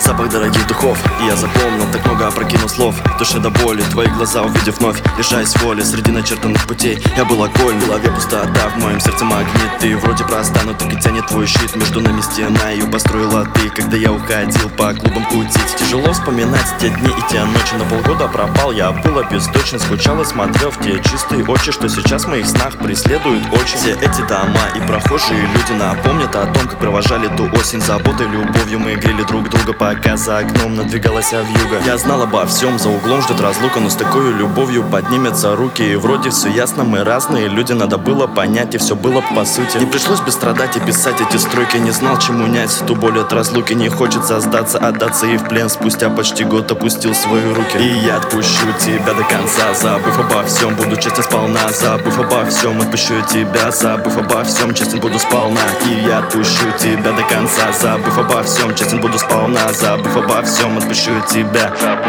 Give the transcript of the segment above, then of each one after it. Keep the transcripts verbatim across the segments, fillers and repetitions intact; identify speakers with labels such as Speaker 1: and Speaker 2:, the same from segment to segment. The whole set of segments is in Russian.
Speaker 1: запах дорогих духов. И я запомнил, так много опрокинул слов. В душе до боли, твои глаза увидев вновь, лишаясь воли среди начертанных путей. Я был огонь, в голове пустота, в моем сердце магнит. Ты вроде проста, но так и тянет твой щит. Между нами стена, ее построила ты, когда я уходил по клубам кутить. Тяжело вспоминать те дни и те ночи. На полгода пропал, я был обесточен, скучал и смотрел в те чистые очи, что сейчас в моих снах преследуют очень. Все эти дома и прохожие люди напомнят о том, как провожали ту осень. Заботой, любовью мы грели друг друга, пока за окном надвигалась вьюга. Я знал обо всем, за углом ждет разлука, но с такой любовью поднимется руки. И вроде все ясно, мы разные люди, надо было понять, и все было по сути. Не пришлось бы страдать и писать эти строки, не знал, чем унять ту боль от разлуки. Не хочется сдаться, отдаться и в плен. Спустя почти год опустил свои руки. И я отпущу тебя до конца, забыв обо всем, буду честен сполна. Забыв обо всем, отпущу тебя, забыв обо всем, честен буду сполна. И я отпущу тебя до конца, забыв обо всем, честен буду сполна. Забыв обо всем, отпущу тебя.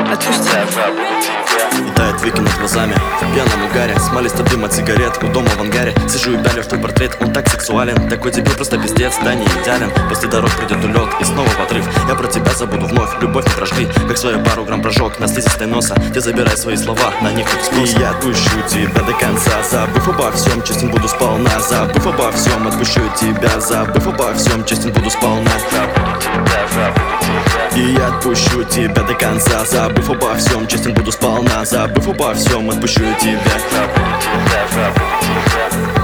Speaker 1: И тает веки над глазами в пьяном угаре, смолистый дым от сигарет у дома в ангаре. Сижу и пялю в твой портрет, он так сексуален. Такой тебе просто пиздец, да не идеален. После дорог придет улет и снова в отрыв. Я про тебя забуду вновь, любовь не прожги, как свою пару грамм прожег на слизистой носа. Ты забирай свои слова, на них тут спрос. И я отпущу тебя до конца, забыв обо всем, честен буду сполна. Забыв обо всем, отпущу тебя, забыв обо всем, честен буду сполна. И я отпущу тебя до конца, забыв обо всем, честен буду сполна. Забыв обо всем, отпущу тебя.